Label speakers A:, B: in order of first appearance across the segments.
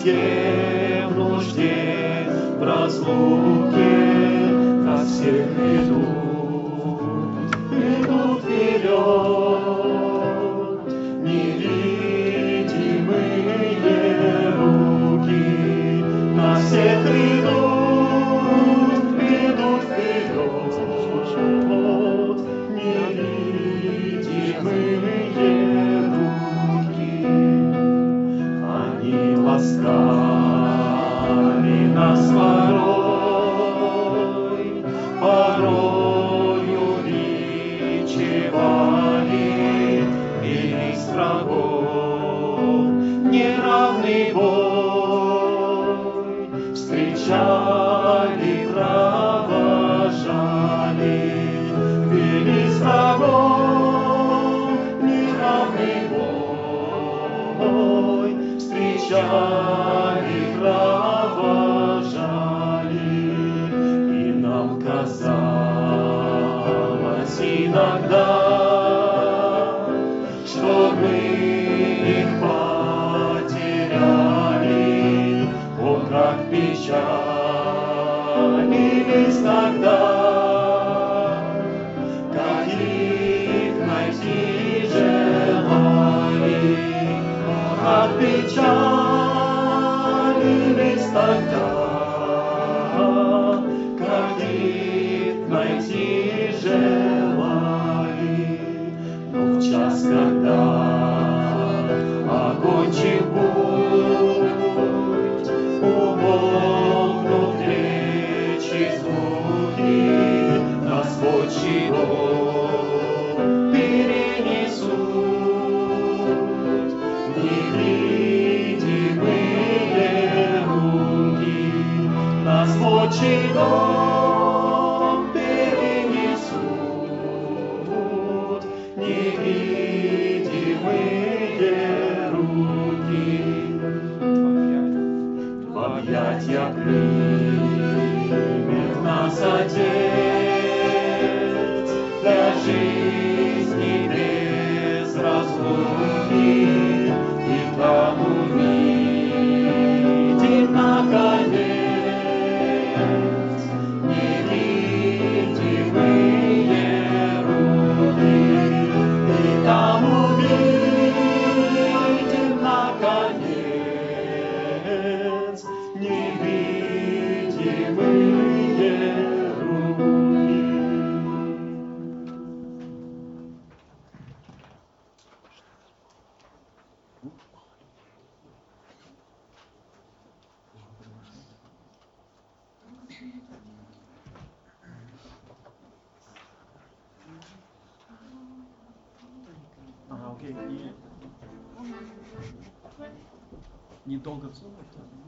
A: тоске, в нужде, в разлуке, на всех идут вперед, невидимые руки, на всех идут вперед, невидимые руки. Они ласкали нас порою бичевали, били с врагов неравный бой, встречали, провожали, били с врагов неравный бой, встречали, провожали, и нам казалось иногда, что мы их потеряли. О, как печалились тогда, как их найти желали. Как печалились тогда, как их найти желали. Но в час, когда окончив путь, умолкнут речи звуки, нас в отчий дом перенесут. Невидимые руки нас в отчий дом перенесут. Невидимые руки в объятья примет нас Отец для жизни без разлуки. И там увидим наконец невидимые руки. И там увидим наконец невидимые руки.
B: Окей. Недолго целовать.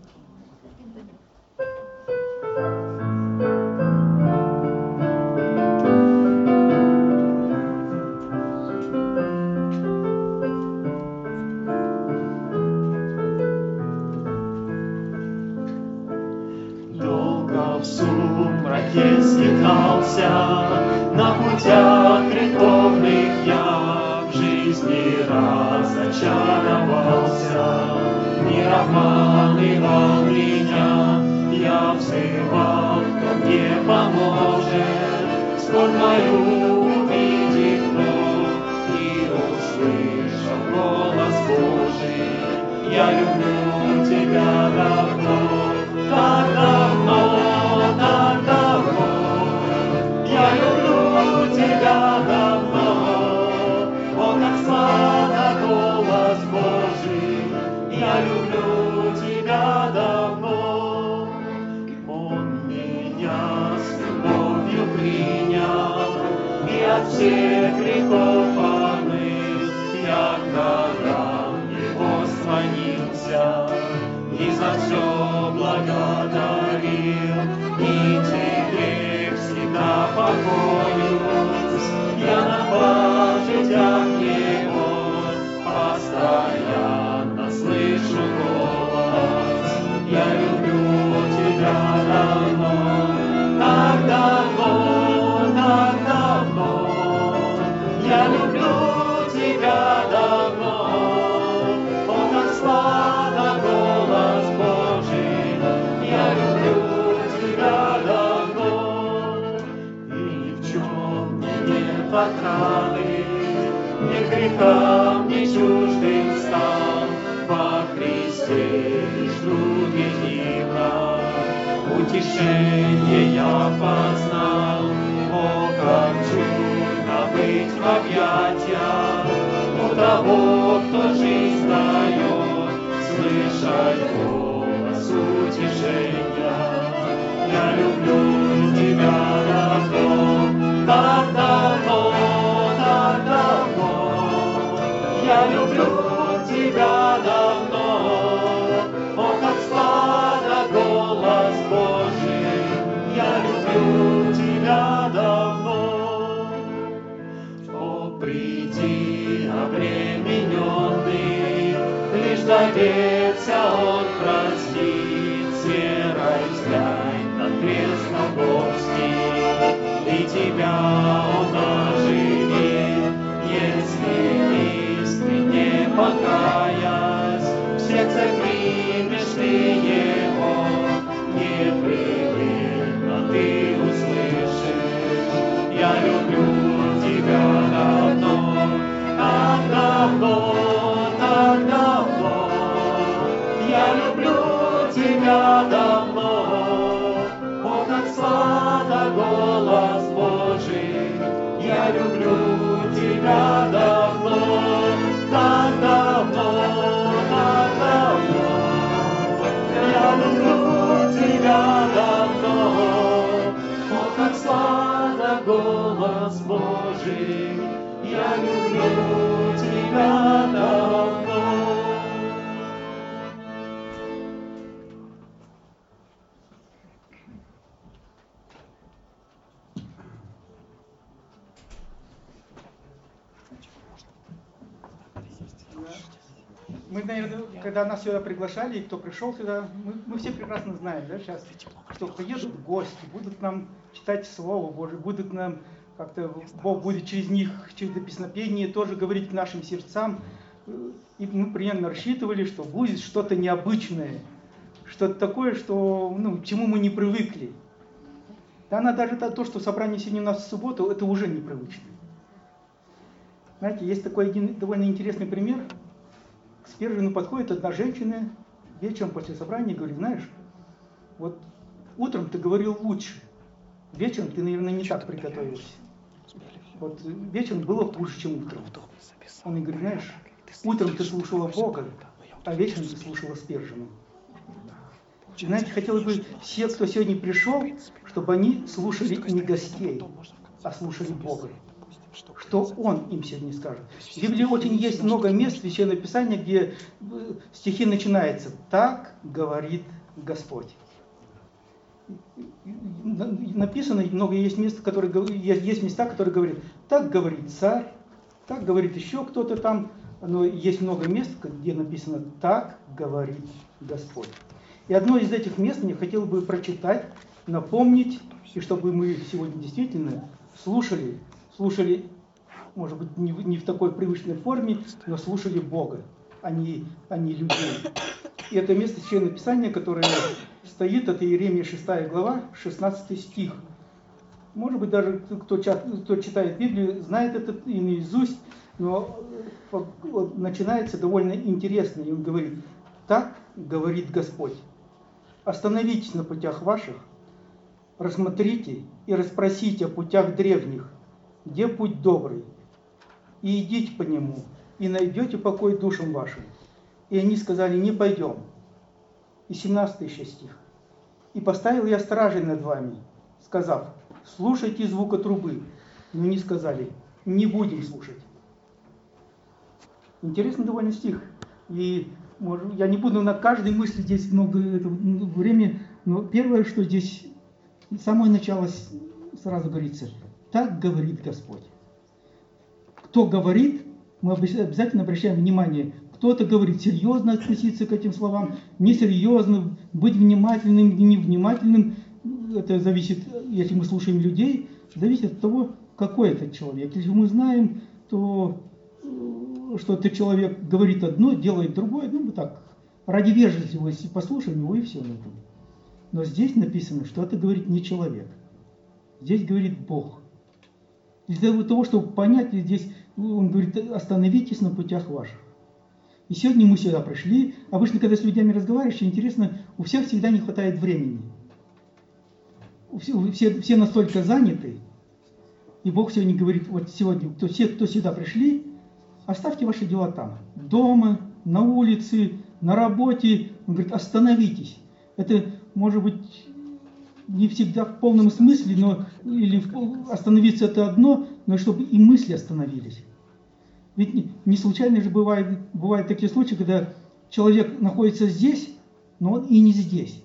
A: Долго в сумраке скитался, на путях греховных я в жизни разочаровался. Мир обманывал меня, я взывал, кто мне поможет. Скорбь мою увидев вновь и услышал голос Божий: я люблю тебя давно. Так давно, так давно, я люблю тебя давно. О, как славно голос Божий, я люблю тебя давно. Он меня с любовью принял и от всех грехов омыл. Я к дарам его склонился и за все благодарил, и теперь всегда покоюсь я на пажитях его, постоянно слышу голос: я люблю тебя давно. Так давно, так давно, я люблю тебя давно. О, как славно голос Божий, чем нет отрады, ни грехам, ни чуждым стал, во Христе лишь друг едино. Утешение я познал, о, как чудно быть в объятиях у того, кто жизнь дает, слышать голос утешения. Я люблю тебя давно, так давно, так давно. Я люблю тебя давно, о, как сладок голос Божий. Я люблю тебя давно. О, приди, обремененный, лишь доверься, Он простит, с верой взглянь на крест Голгофский, и тебя Он оживит, если искренне покаясь, в сердце примешь ты Его, непрерывно ты услышишь. Я люблю тебя давно, так давно, так давно. Я люблю тебя давно, о, как сладок голос Божий. Я люблю тебя давно, так давно, так давно. Я люблю тебя давно, о, как сладок голос Божий. Я люблю тебя давно.
C: Мы, наверное, когда нас сюда приглашали, и кто пришел сюда, мы все прекрасно знаем, да, сейчас, что приедут гости, будут нам читать Слово Божие, будут нам как-то, Бог будет через них, через песнопение тоже говорить к нашим сердцам. И мы примерно рассчитывали, что будет что-то необычное, что-то такое, что, к чему мы не привыкли. Да, даже то, что собрание сегодня у нас в субботу, это уже непривычно. Знаете, есть такой один довольно интересный пример. К Спержину подходит одна женщина вечером после собрания и говорит: знаешь, вот утром ты говорил лучше, вечером ты, наверное, не так приготовился. Вот вечером было хуже, чем утром. Он ей говорит: знаешь, утром ты слушала Бога, а вечером ты слушала Спержина. И, знаете, хотелось бы все, кто сегодня пришел, чтобы они слушали не гостей, а слушали Бога. Что Он им сегодня скажет. В Библии очень есть много мест в Священном Писании, где стихи начинаются: «Так говорит Господь». Написано много, есть места, есть места, которые говорят: «Так говорит царь», «так говорит еще кто-то там». Но есть много мест, где написано: «Так говорит Господь». И одно из этих мест мне хотел бы прочитать, напомнить, и чтобы мы сегодня действительно слушали, может быть, не в такой привычной форме, но слушали Бога, а не людей. И это место Священного Писания, которое стоит, это Иеремия 6 глава, 16 стих. Может быть, даже кто читает Библию, знает это и наизусть, но начинается довольно интересно. И он говорит: «Так говорит Господь, остановитесь на путях ваших, рассмотрите и расспросите о путях древних, где путь добрый, и идите по нему, и найдете покой душам вашим». И они сказали: «Не пойдем». И 17 еще стих. «И поставил я стражей над вами, сказав: слушайте звука трубы». Но они сказали: не будем слушать. Интересный довольно стих. И я не буду на каждой мысли здесь много времени, но первое, что здесь, самое начало сразу говорится: «Так говорит Господь». Кто говорит, мы обязательно обращаем внимание. Кто-то говорит серьезно относиться к этим словам, несерьезно, быть внимательным, невнимательным. Это зависит, если мы слушаем людей, зависит от того, какой этот человек. Если мы знаем, то что этот человек говорит одно, делает другое, мы так, ради вежливости послушаем его, и все на этом. Но здесь написано, что это говорит не человек. Здесь говорит Бог. Для того, чтобы понять, здесь он говорит, остановитесь на путях ваших. И сегодня мы сюда пришли. Обычно, когда с людьми разговариваешь, интересно, у всех всегда не хватает времени. Все настолько заняты. И Бог сегодня говорит, вот сегодня, все, кто сюда пришли, оставьте ваши дела там. Дома, на улице, на работе. Он говорит, остановитесь. Это может быть не всегда в полном смысле, но или остановиться это одно, но чтобы и мысли остановились. Ведь не случайно же бывают такие случаи, когда человек находится здесь, но он и не здесь.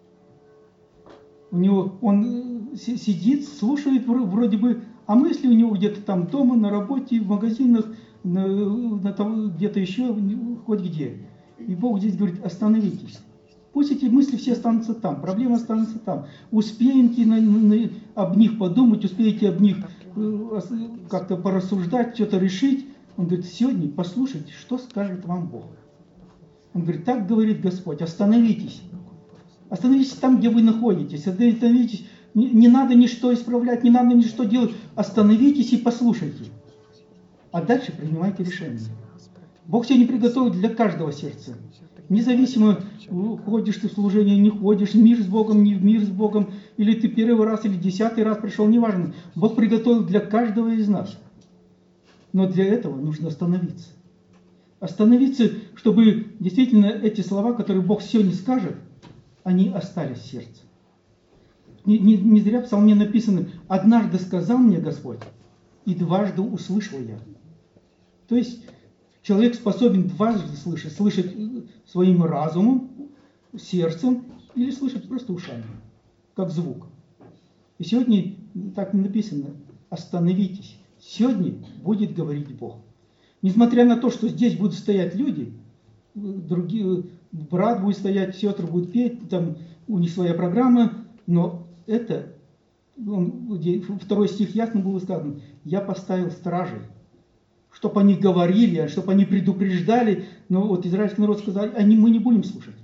C: Он сидит, слушает вроде бы, а мысли у него где-то там дома, на работе, в магазинах, где-то еще, хоть где. И Бог здесь говорит, остановитесь. Пусть эти мысли все останутся там, проблемы останутся там. Успеете об них подумать, успеете об них как-то порассуждать, что-то решить. Он говорит, сегодня послушайте, что скажет вам Бог. Он говорит, так говорит Господь, остановитесь. Остановитесь там, где вы находитесь. Остановитесь. Не надо ничто исправлять, не надо ничто делать. Остановитесь и послушайте. А дальше принимайте решение. Бог сегодня приготовил для каждого сердца. Независимо, ходишь ты в служение, не ходишь, мир с Богом, не в мир с Богом, или ты первый раз, или 10-й раз пришел, неважно. Бог приготовил для каждого из нас. Но для этого нужно остановиться. Остановиться, чтобы действительно эти слова, которые Бог сегодня скажет, они остались в сердце. Не зря в Псалме написано, однажды сказал мне Господь, и дважды услышал я. То есть человек способен дважды слышать. Слышать своим разумом, сердцем, или слышать просто ушами, как звук. И сегодня так написано, остановитесь. Сегодня будет говорить Бог. Несмотря на то, что здесь будут стоять люди, другие, брат будет стоять, сестры будут петь, там у них своя программа, но это, второй стих ясно было сказано, я поставил стражей, чтобы они говорили, чтобы они предупреждали, но вот израильский народ сказал, мы не будем слушать.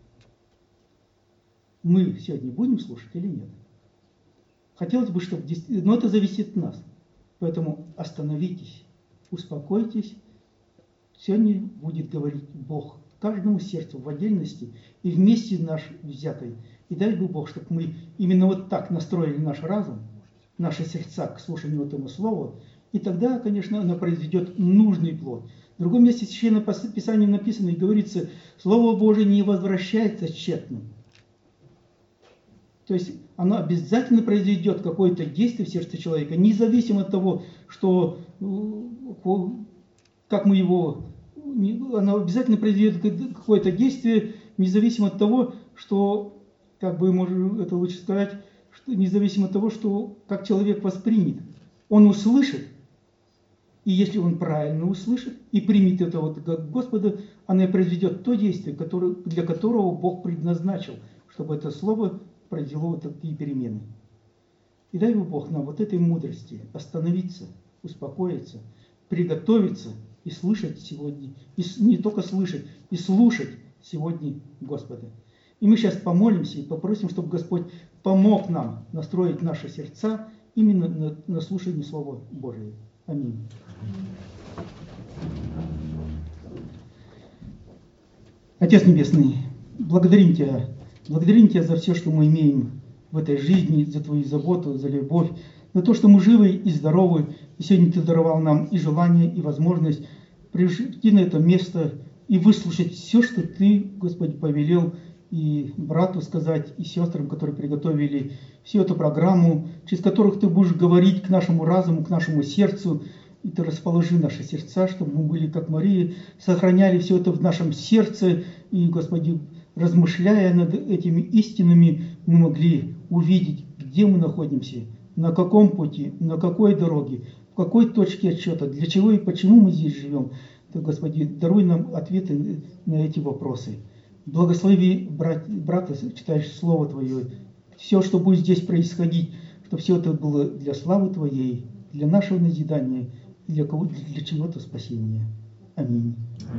C: Мы сегодня будем слушать или нет? Хотелось бы, чтобы... Но это зависит от нас. Поэтому остановитесь, успокойтесь. Сегодня будет говорить Бог каждому сердцу в отдельности и вместе наш взятой. И дай бы Бог, чтобы мы именно вот так настроили наш разум, наши сердца к слушанию этому слову, и тогда, конечно, оно произведет нужный плод. В другом месте Священного Писания написано и говорится, Слово Божие не возвращается тщетным. То есть оно обязательно произведет какое-то действие в сердце человека, независимо от того, что, как мы его... Оно обязательно произведет какое-то действие, независимо от того, что, как бы можно это лучше сказать, что независимо от того, что, как человек воспринят. Он услышит, и если он правильно услышит и примет это вот как Господа, оно и произведет то действие, для которого Бог предназначил, чтобы это слово произвело вот такие перемены. И дай Бог нам вот этой мудрости остановиться, успокоиться, приготовиться и слышать сегодня, и не только слышать, и слушать сегодня Господа. И мы сейчас помолимся и попросим, чтобы Господь помог нам настроить наши сердца именно на слушание Слова Божия. Аминь. Отец Небесный, благодарим Тебя за все, что мы имеем в этой жизни, за Твою заботу, за любовь, за то, что мы живы и здоровы, и сегодня Ты даровал нам и желание, и возможность прийти на это место и выслушать все, что Ты, Господи, повелел и брату сказать, и сестрам, которые приготовили всю эту программу, через которых Ты будешь говорить к нашему разуму, к нашему сердцу, и Ты расположи наши сердца, чтобы мы были, как Мария, сохраняли все это в нашем сердце, и, Господи, размышляя над этими истинами, мы могли увидеть, где мы находимся, на каком пути, на какой дороге, в какой точке отсчета, для чего и почему мы здесь живем. Ты, Господи, даруй нам ответы на эти вопросы. Благослови брата, читаешь Слово Твое, все, что будет здесь происходить, чтобы все это было для славы Твоей, для нашего назидания, для чего-то спасения. Аминь.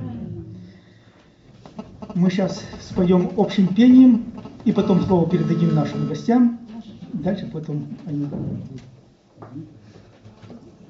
C: Мы сейчас споем общим пением, и потом слово передадим нашим гостям. Дальше потом они...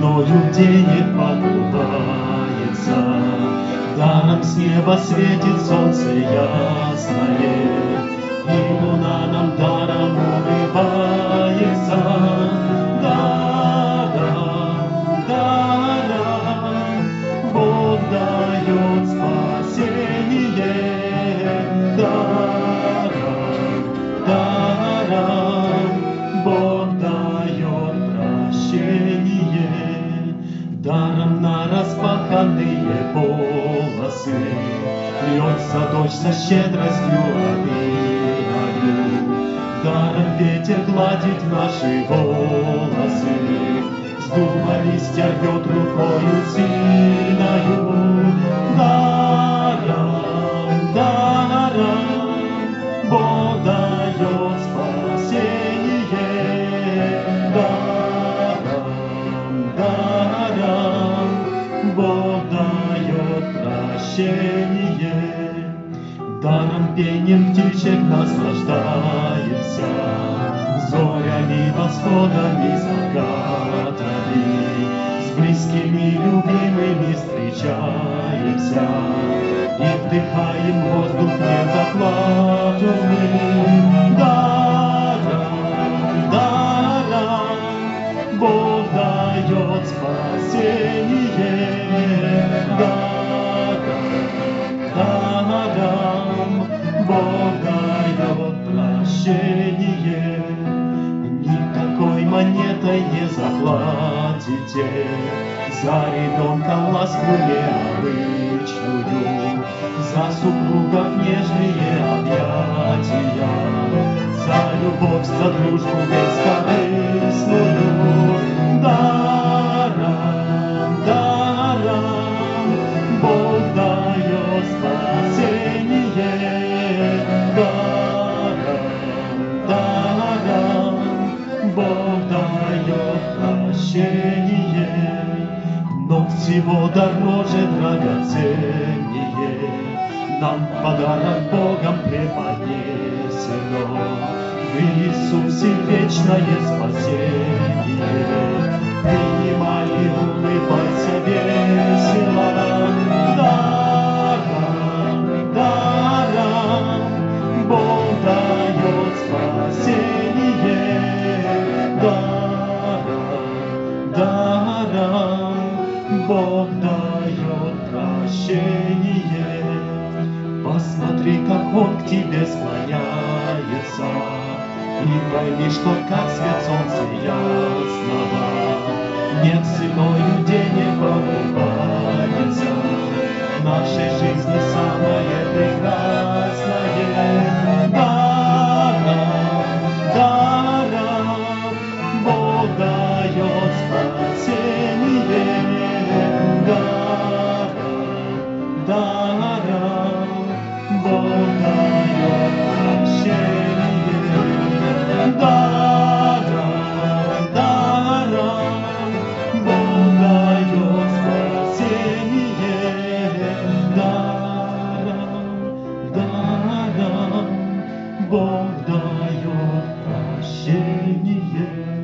A: мною денег покупается, даром с неба светит солнце ясное, и луна нам даром улыбается. Даром Бог дает спасение, даром Бог дает прощение, даром на распаханные полосы льется дождь со щедростью обильною, даром ветер гладит наши волосы, сдува листья рвет рукою сильною. Даром Бог дает спасение, даром Бог дает прощение, даром пением птичек наслаждаемся, зорями, восходами, закатами, с близкими, любимыми встречаемся и вдыхаем воздух незаплатанный. Даром Бог дает спасение, даром Бог дает прощение. Никакой монетой не заплатите за ребенка ласку необычную, за супругов нежные объятия, за любовь, за дружбу бескорыстную. Даром Бог дает спасение, даром Бог дает прощение, но всего дороже, драгоценнее нам подарок Богом преподнесено в Иисусе вечное спасение. Принимай и улыбайся весело, даром Бог дает спасение, даром Бог дает прощение. Посмотри, как Он к тебе склоняется, и пойми, что как свет солнца ясного нет ценою денег покупается. В нашей жизни самое прекрасное, даром Бог дает спасение, даром Бог дает прощение, даром Бог дает спасение, даром Бог дает прощение.